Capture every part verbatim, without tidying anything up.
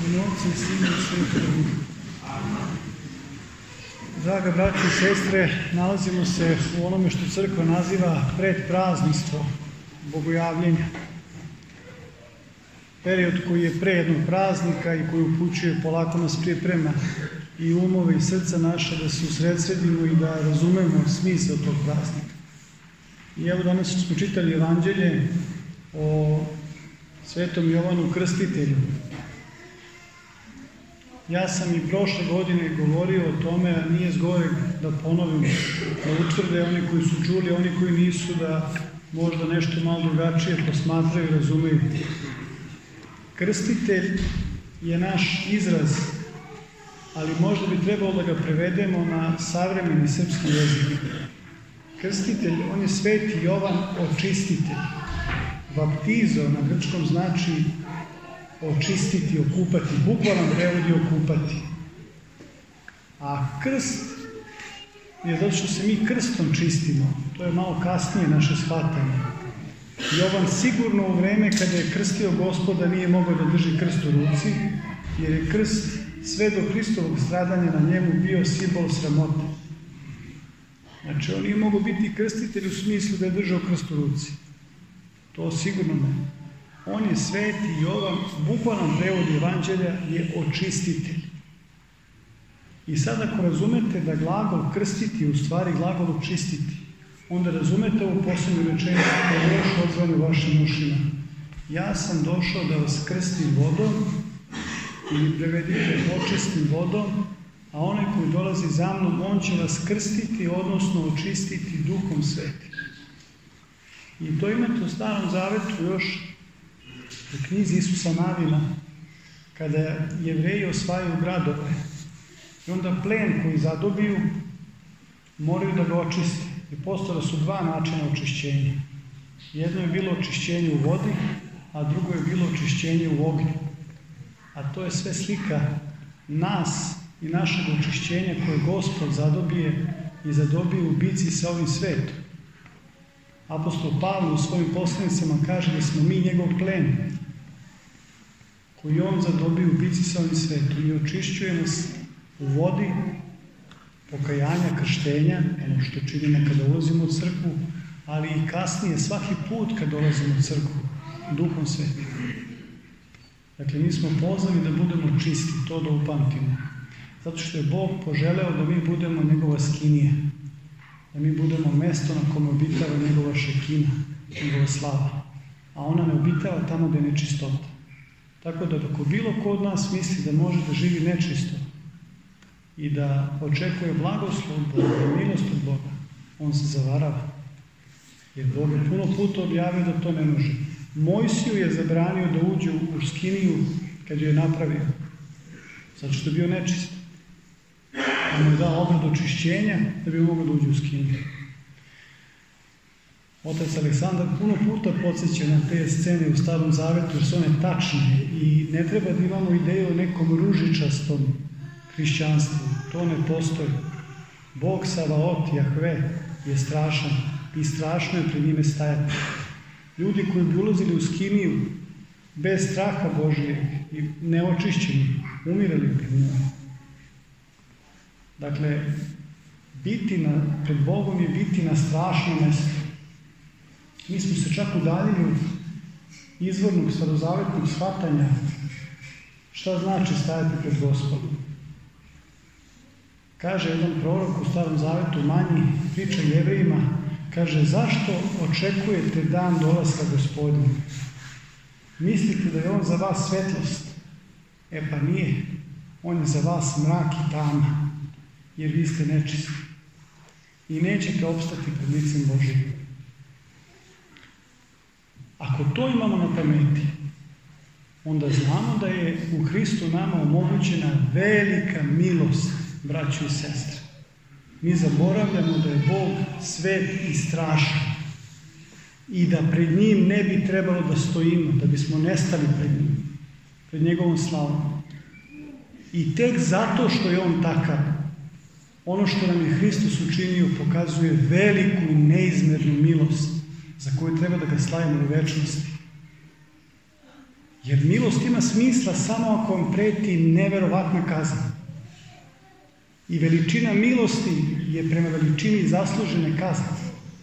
ime Otca i Sina i Svetog Duha. Draga braća i sestre, nalazimo se u onome što crkva naziva predprazništvo bogojavljenja. Period koji je pre jednog praznika i koji upućuje, polako nas priprema i umove i srca naša da se usredsredimo i da razumemo smisao tog praznika. I evo danas smo čitali evanđelje o Svetom Jovanu Krstitelju. Ja sam i prošle godine govorio o tome, a nije zgoreg da ponovim, da utvrde oni koji su čuli, oni koji nisu, da možda nešto malo drugačije posmatraju i razumeju. Krstitelj je naš izraz, ali možda bi trebalo da ga prevedemo na savremeni srpski jezik. Krstitelj, on je Sveti Jovan Očistitelj. Baptizo na grčkom znači očistiti, okupati, bukvalan prevod je okupati. A krst je zato što se mi krstom čistimo, to je malo kasnije naše shvatanje. Jovan sigurno u vreme kada je krstio Gospoda nije mogao da drži krst u ruci, jer je krst sve do Hristovog stradanja na njemu bio simbol sramote. Znači, on nije mogao biti krstitelj u smislu da je držao krst u ruci. To sigurno ne. On je Sveti Jovan, bukvalan prevod evanđelja je očistitelj. I sad ako razumete da glagol krstiti je u stvari glagol očistiti, onda razumete ovu posebnu rečenicu koja još odzvani u vašim ušima. Ja sam došao da vas krstim vodom, ili prevedite očistim vodom, a onaj koji dolazi za mnom, on će vas krstiti, odnosno očistiti Duhom Svetim. I to imate u Starom Zavetu još u knjizi Isusa Navina, kada Jevreji osvajaju gradove. I onda plen koji zadobiju moraju da ga očiste. I postojala su dva načina očišćenja. Jedno je bilo očišćenje u vodi, a drugo je bilo očišćenje u ognju. A to je sve slika nas i našeg očišćenja koje Gospod zadobije i zadobije u bici sa ovim svetom. Apostol Pavle u svojim poslanicama kaže da smo mi njegov plen, koji on zadobije u bici sa ovim svetom i očišćuje nas u vodi pokajanja, krštenja, ono što činimo kada ulazimo u crkvu, ali i kasnije, svaki put kad dolazimo u crkvu, Duhom Svetim. Dakle, mi smo pozvani da budemo čisti, to da upamtimo. Zato što je Bog poželeo da mi budemo njegova skinija, da mi budemo mesto na kome obitava njegova šekina, njegova slava. A ona ne obitava tamo gde je nečistota. Tako da ako bilo ko od nas misli da može da živi nečisto i da očekuje blagoslov od Boga i milost od Boga, on se zavarava. Jer Bog je puno puta objavio da to ne može. Mojsiju je zabranio da uđe u skiniju kad ju je napravio, zato što je bio nečist. On mu je dao obrad očišćenja da bi mogao da uđe u skiniju. Otac Aleksandar puno puta podsjeća na te scene u Starom Zavetu, jer su one tačne i ne treba da imamo ideju o nekom ružičastom hrišćanstvu. To ne postoji. Bog Savaot, Jahve, je strašan i strašno je pred njime stajati. Ljudi koji bi ulazili u skiniju bez straha Božijeg i neočišćeni, umirali pred njima. Dakle, biti na, pred Bogom je biti na strašnom mjestu. Mi smo se čak udaljili od izvornog starozavetnog shvatanja šta znači stajati pred Gospodom. Kaže jedan prorok u Starom Zavetu, manji, priča Jevrejima, kaže, zašto očekujete dan dolaska Gospodnjeg? Mislite da je on za vas svetlost? E pa nije. On je za vas mrak i tama, jer vi ste nečisti. I nećete opstati pred licem Božijim. Ako to imamo na pameti, onda znamo da je u Hristu nama omogućena velika milost, braćo i sestre. Mi zaboravljamo da je Bog svet i strašan i da pred njim ne bi trebalo da stojimo, da bismo nestali pred njim, pred njegovom slavom. I tek zato što je on takav, ono što nam je Hristos učinio pokazuje veliku i neizmernu milost za koju treba da ga slavimo u večnosti. Jer milost ima smisla samo ako vam preti neverovatna kazna. I veličina milosti je prema veličini zaslužene kazne.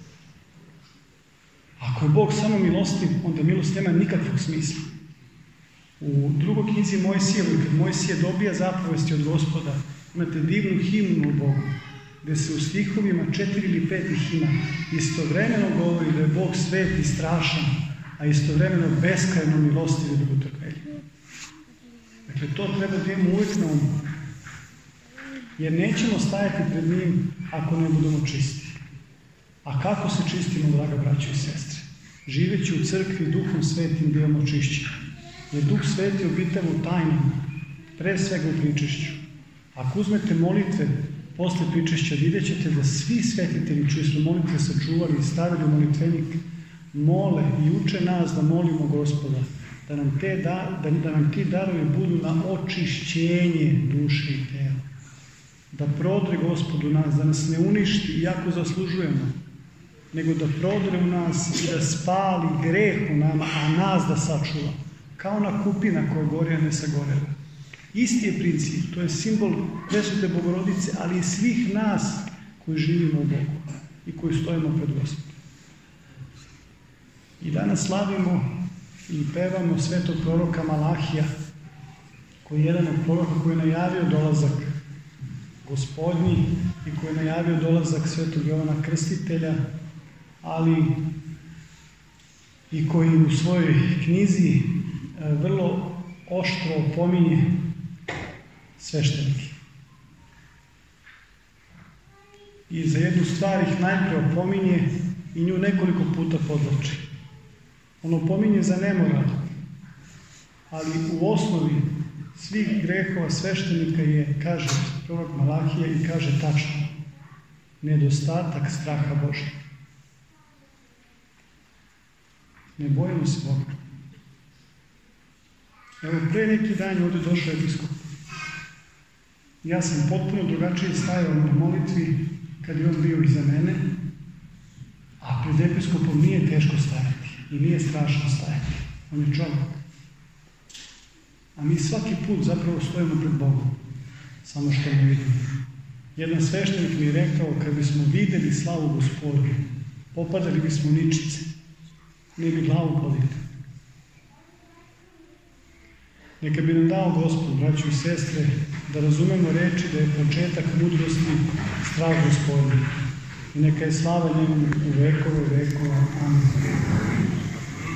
Ako je Bog samo milostiv, onda milost nema nikakvog smisla. U drugoj knjizi Mojsijevoj, kad Mojsije dobija zapovesti od Gospoda, imate divnu himnu o Bogu, gdje se u stihovima četiri ili pet ih ima istovremeno govori da je Bog svet i strašan, a istovremeno beskrajno milostiv i dugotrpljiv. Dakle, to treba da imamo uvijek na umu. Jer nećemo stajati pred njim ako ne budemo čisti. A kako se čistimo, draga braćo i sestre? Živeći u crkvi Duhom Svetim bivamo čišći. Jer Duh Sveti obitava u tajnom, pre svega u pričešću. Ako uzmete molitve posle pričešća, vidjet ćete da svi svetitelji čiji su molitve sačuvali i stavili u molitvenik, mole i uče nas da molimo Gospoda, da nam, te da, da, da nam ti darovi budu na očišćenje duše i tela. Da prodre Gospodu nas, da nas ne uništi iako zaslužujemo, nego da prodre u nas i da spali greh u nama, a nas da sačuva. Kao ona kupina koja gori, a ne sagorela. Isti je princip, to je simbol Presvete Bogorodice, ali i svih nas koji živimo u Bogu i koji stojimo pred Gospodom. I danas slavimo i pevamo svetog proroka Malahija, koji je jedan od proroka koji je najavio dolazak Gospodnji i koji je najavio dolazak svetog Jovana Krstitelja, ali i koji u svojoj knjizi vrlo oštro opominje sveštenike. I za jednu stvar ih najpre opominje i nju nekoliko puta podvlači. On opominje za nemoral, ali u osnovi svih grehova sveštenika je, kaže prorok Malahija i kaže tačno, nedostatak straha Božja. Ne bojimo se Boga. Evo, pre neki dan ovdje došao je biskup. Ja sam potpuno drugačije stajao na molitvi kad je on bio iza mene, a pred episkopom nije teško stajati i nije strašno stajati. On je čovjek. A mi svaki put zapravo stojimo pred Bogom, samo što ne vidimo. Jedan sveštenik mi je rekao, kad bismo vidjeli slavu Gospodnju, popadali bismo ničice, ne bi glavu podigli. Neka bi nam dao Gospod, braćo i sestre, da razumemo reči da je početak mudrosti strah Gospodnji. I neka je slava njemu u vekove vekova. Amen.